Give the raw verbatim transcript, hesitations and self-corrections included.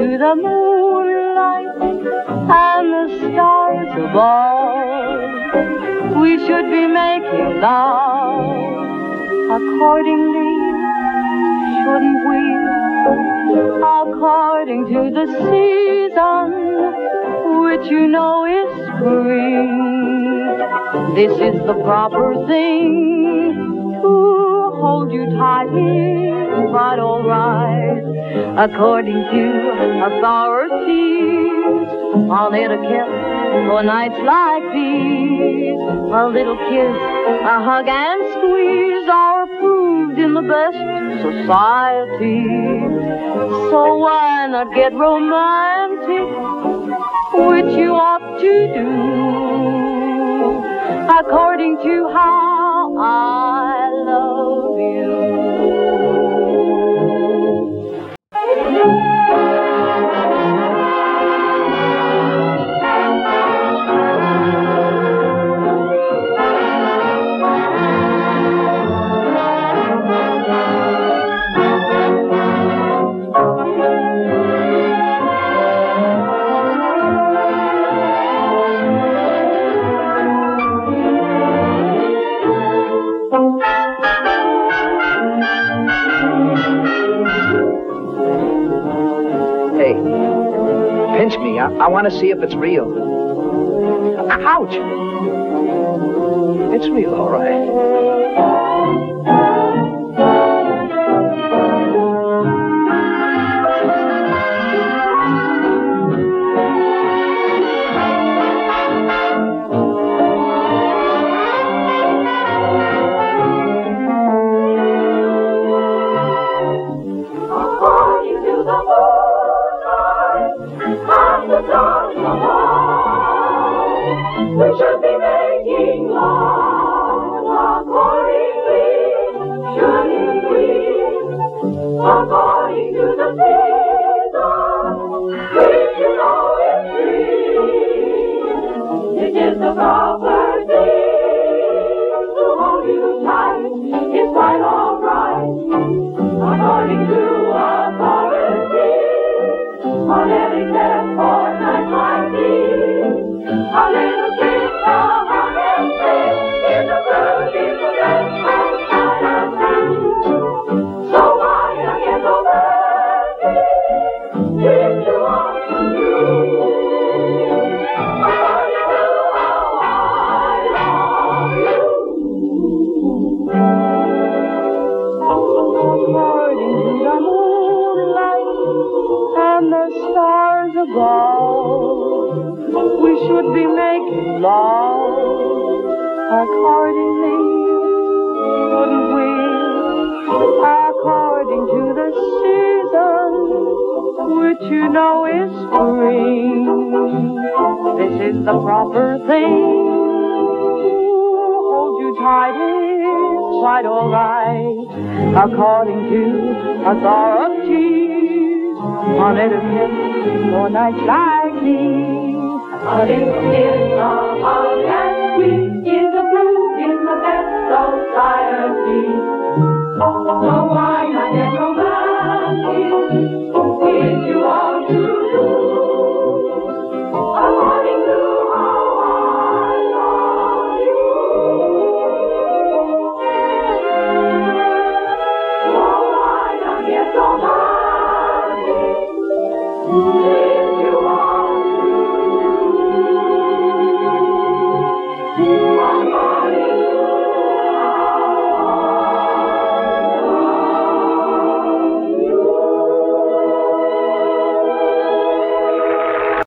to the moonlight and the stars above. We should be making love accordingly, shouldn't we? According to the season, which you know is spring. This is the proper thing to hold you tight, but all right. According to authorities on etiquette for nights like these, a little kiss, a hug and squeeze are approved in the best society. So why not get romantic, which you ought to do, according to how I love you. Pinch me. I, I want to see if it's real. Ouch! It's real, all right. We should be making love accordingly, shouldn't we? According to the season, which you know is free. It is the proper thing to hold you tight. It's quite all right. According to authority, on every step for nights like these, a little kiss, a hug and kiss is a beautiful best outside of me. So why not get romantic if you want to do? According to how I love you. According to the moonlight and the stars above, we should be making love accordingly, shouldn't we? According to the season, which you know is spring. This is the proper thing to hold you tight, it's quite all right. According to authorities on etiquette for nights like these, A little kiss, a hug,